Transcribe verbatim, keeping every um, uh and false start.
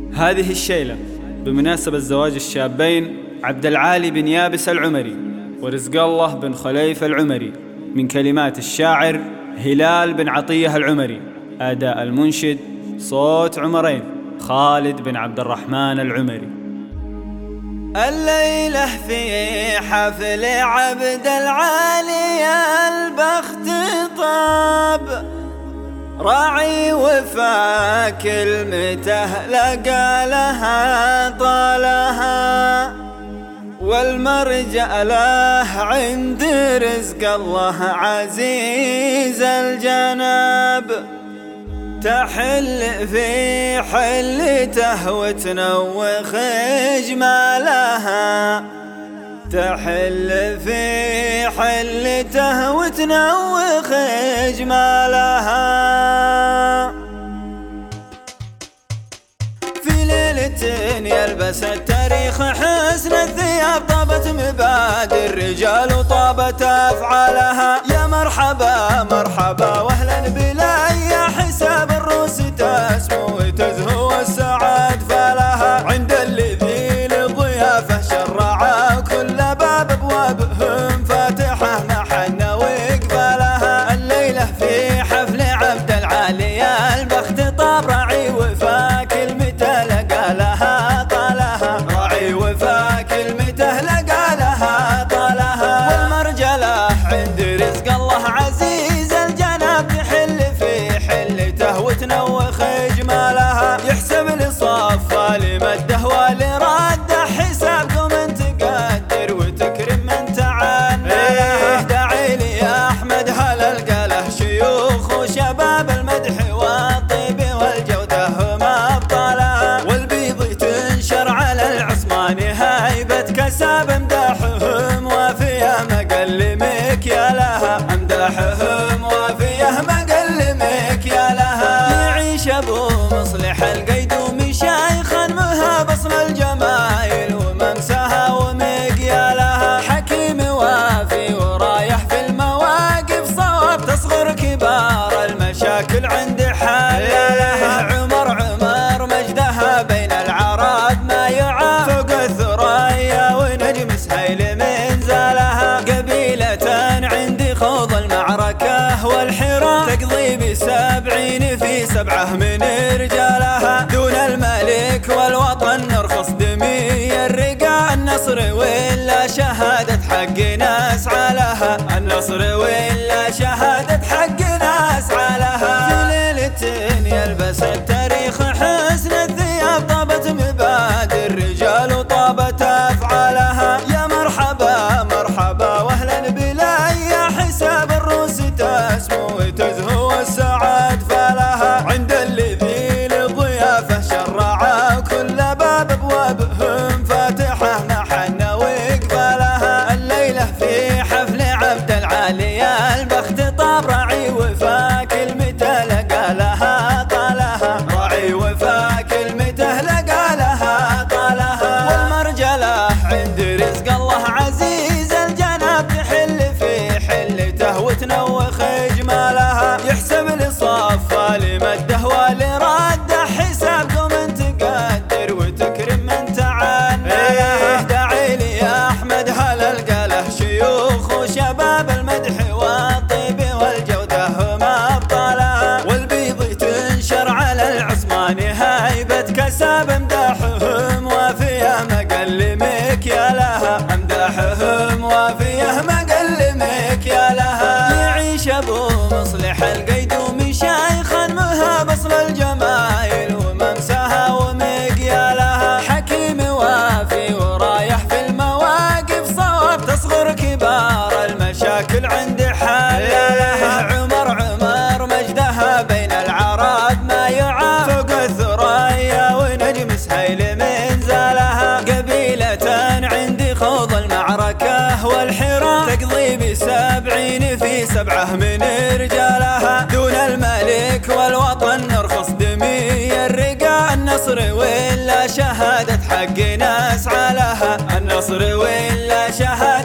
هذه الشيلة بمناسبة زواج الشابين عبد العالي بن يابس العمري ورزق الله بن خليفة العمري، من كلمات الشاعر هلال بن عطية العمري، أداء المنشد صوت عمرين خالد بن عبد الرحمن العمري. الليلة في حفل عبد العالي البخت طاب، راعي وفا كلمته لقى لها طالها، والمرجع له عند رزق الله عزيز الجناب، تحل في حلته وتنوخ جمالها، تحل في حلته وتنوخ جمالها. في ليلة يلبس التاريخ حسن الثياب، طابت مبادئ الرجال وطابت أفعالها. يا مرحبا مرحبا واهلا بلاي حساب الروس تسمو وتزهو والسعاد فلها، عند الذي للضيافة شرعا كل باب ابوابهم فاتحة محن وقبلها. الليلة في حفل عبد العالي البخت طاب، راعي وفا كلمته لقى لها طالها، راعي وفا كلمته لقى لها طالها، والمرجله عند رزق الله عزيز الجناب، تحل في حلته وتنوخ جمالها. يحسب لصفا لمده ولراده حساب، قوم تقدر وتكرم من تعان. إيه داعي لي يا احمد هل القى له شيوخ وشباب المدح والطيب والجوده هم ابطالها، والبيض تنشر على العصمان هايبه كساب، امداحهم وافيه مقل مكيالها، امداحهم وافيه مقل مكيالها. يعيش ابو مصلح القيدومي شيخا مهاب اصل الجمايل وممسها ومقيالها، حكيم وافي ورايح في المواقف صواب، تصغر كبار المشاكل عند حلها. عمر عمر مجدها بين العرب ما يعاب، فوق الثريا ونجم سهيل من زالها، قبيلة عندي خوض المعركة والحراء، تقضي بسبعين في سبعة من رجالها، دون الملك والوطن نرخص دمي الرقاء، النصر ولا شهادة حق نسعى لها، النصر ولا شهادة حق نسعى لها. في ليلة يلبس التاريخ حسن الثياب، طابت مبادئ الرجال وطابت أفعالها. يا مرحبا مرحبا واهلا بلاي حساب الروس تسمو وتزهو والسعاد فلها، عند الذي للضيافة شرعا كل باب ابوابهم فاتحة محن وقبلها. الليلة في حفل عبد العالي البخت طاب، راعي وفا كلمته لقى لها طالها، راعي وفا كلمته لقى لها طالها، والمرجله عند رزق الله عزيز الجناب، تحل في حلته وتنوخ جمالها. يحسب لصفا لمده ولراده حساب، قوم تقدر وتكرم من تعان. إيه داعي لي يا احمد هل القى له شيوخ وشباب المدح والطيب والجوده هم ابطالها، والبيض تنشر على العصمان هايبه كساب، امداحهم وافيه مقل مكيالها، امداحهم وافيه مقل مكيالها. يعيش ابو مصلح القيدومي شيخا مهاب اصل الجمايل وممسها ومقيالها، حكيم وافي ورايح في المواقف صواب، تصغر كبار المشاكل عند حلها. عمر عمر مجدها بين العرب ما يعاب، فوق الثريا ونجم سهيل من زالها، قبيلة عندي خوض المعركة والحراء، تقضي بسبعين في سبعة من رجالها، دون الملك والوطن نرخص دمي الرقاء، النصر ولا شهادة حق نسعى لها، النصر ولا شهادة